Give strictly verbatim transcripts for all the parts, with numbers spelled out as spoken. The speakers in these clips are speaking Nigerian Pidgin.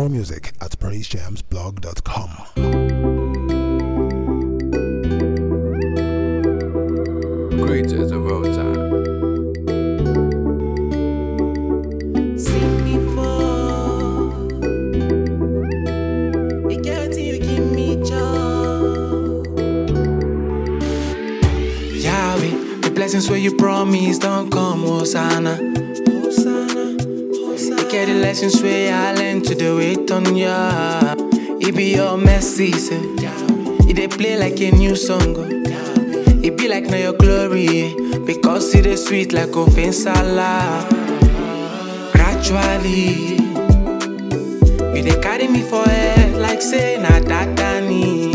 More music at praise jams blog dot com. Greatest of all time. Blessings where you promise don't come, Hosanna. Hosanna, Hosanna. You get the lessons where I learn to do it on ya. It be your mercy, say. It they play like a new song. It be like now your glory, because it is sweet like offensala. Gradually, you they carry me for head like say na dadani.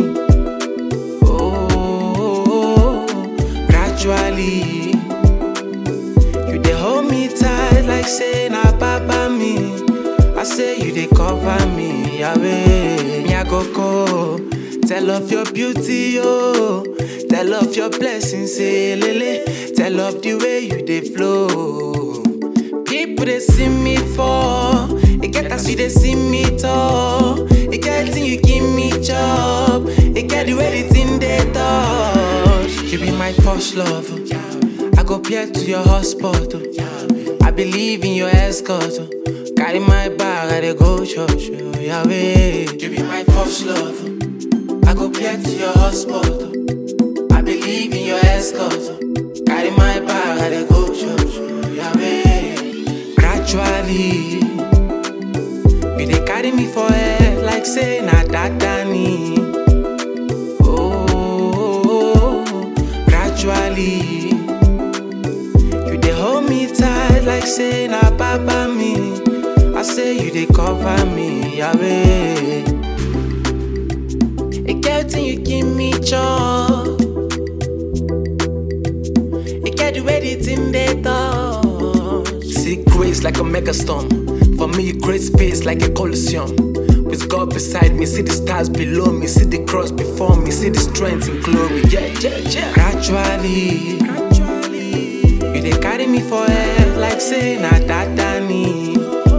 Gradually, you they hold me tight like say na papa me. I say you they cover me, Yahweh. Me I go go, tell of your beauty, oh. Tell of your blessings, say lele. Tell of the way you they flow. People they see me for, it get as you they see me talk. It get thing you give me job. It get the way the thing they touch. You be my first love. I go peer to your hotspot. I believe in your escort. Carry my bag, I dey go church. Yahweh, you be my first love. I go peer to your hotspot. I believe in your escort. Carry my bag, I dey go church. Yahweh, gradually, you dey carry me for head like say na dadani. Gradually, you they hold me tight like say na papa me. I say you they cover me, Yahweh. It get thing you give me joy. It get the way the thing they touch. See grace like a megastorm. For me you create space like a coliseum. With God beside me, see the stars below me, see the cross before me, see the strength in glory. Yeah, yeah, yeah. Gradually, gradually, you they carry me for head like say na dadani.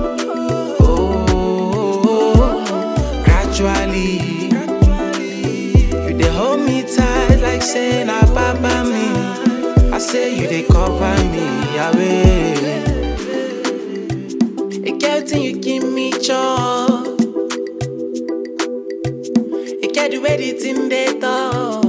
Oh, gradually, gradually, you they hold me tight like say na papa me. I say you they cover me, Yahweh. It get thing you give me joy. The way the thing they talk.